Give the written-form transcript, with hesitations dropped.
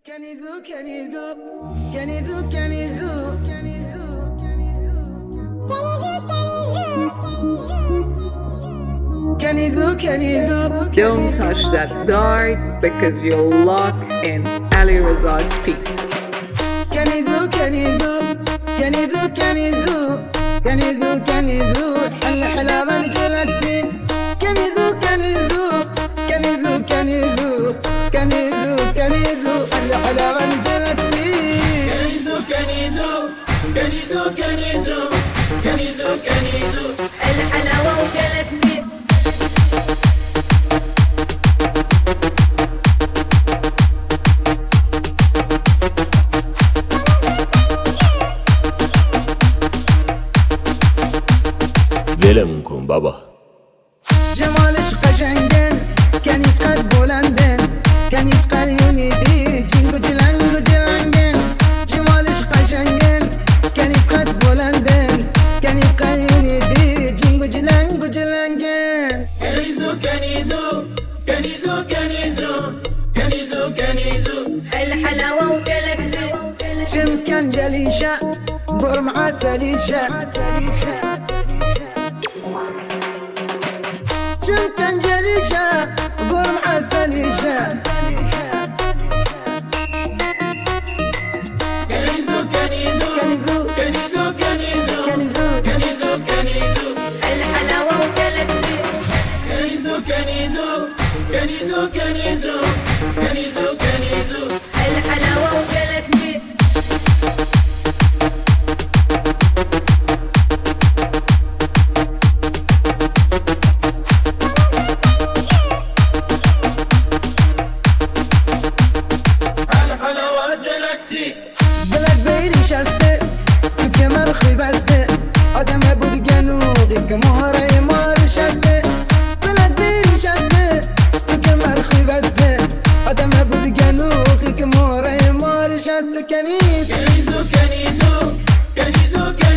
كنيزو كنيزو كنيزو كنيزو كنيزو كنيزو كنيزو. Don't touch that dart because you'll lock in Ali Reza's speed. كنيزو كنيزو كنيزو كنيزو كنيزو كنيزو حل حلاوة الجلاكسي. كنيزو كنيزو كنيزو كنيزو كنيزو كنيزو حل حلاوة الجلاكسي. كنيزو كنيزو كنيزو كنيزو كنيزو كنيزو الحلاوة وجلاكسي. Velemkun baba. جمالش قشنگن كان يتقد بولندن كان يتقل يونيدي جينجو جلانجو جلانجن. جمالش قشنگن كان يتقد بولندن كان يتقل يونيدي جينجو جلانجو جلانجن. كنيزو كنيزو كنيزو كنيزو كنيزو كنيزو الحلاوة وجلاكسي. شم كان جليشة برمعة سليشة. شم كان جليشة برمعة سليشة. كنيزو كنيزو كنيزو كنيزو كنيزو كنيزو كنيزو كنيزو الحلاوة وجلاكسي. كنيزو كنيزو كنيزو كنيزو كنيزو كنيزو الحلاوة وجلاكسي. الحلاوة جلاكسي. بلد بيري شسته كمر خيبسته آدم بود جنوبی کماره مار شسته. بلد بيري شسته كمر خيبسته آدم بود جنوبی کماره مار شسته. کنیز كنيزو كنيزو كنيزو